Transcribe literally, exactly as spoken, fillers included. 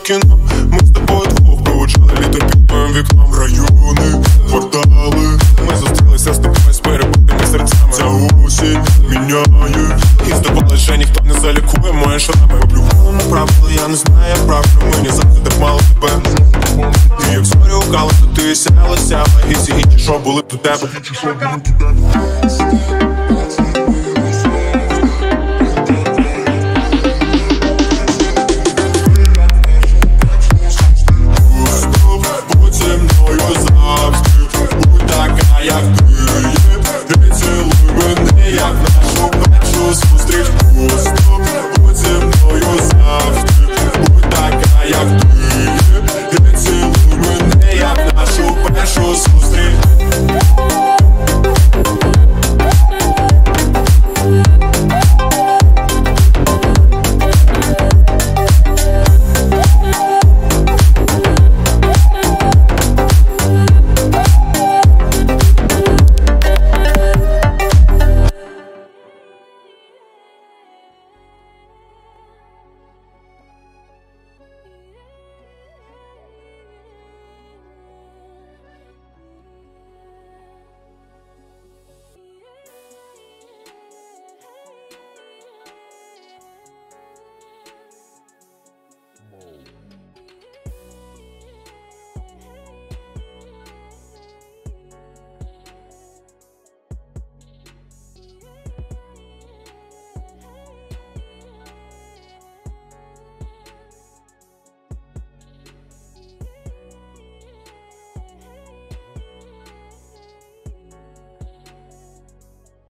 кіно. Ми з тобою двох проводжали літо під моїм вікном. Райони, квартали. Ми зустрілися з тобою з перебитими серцями. Ця осінь міняє. І здавалось, що ніхто не залікує мої шрами. По-любому правило, я не знаю, як правильно. Мені завжди так мало тебе. Ти як зорі у калу, то ти сяла, сяла. І всі інші, що були б до тебе.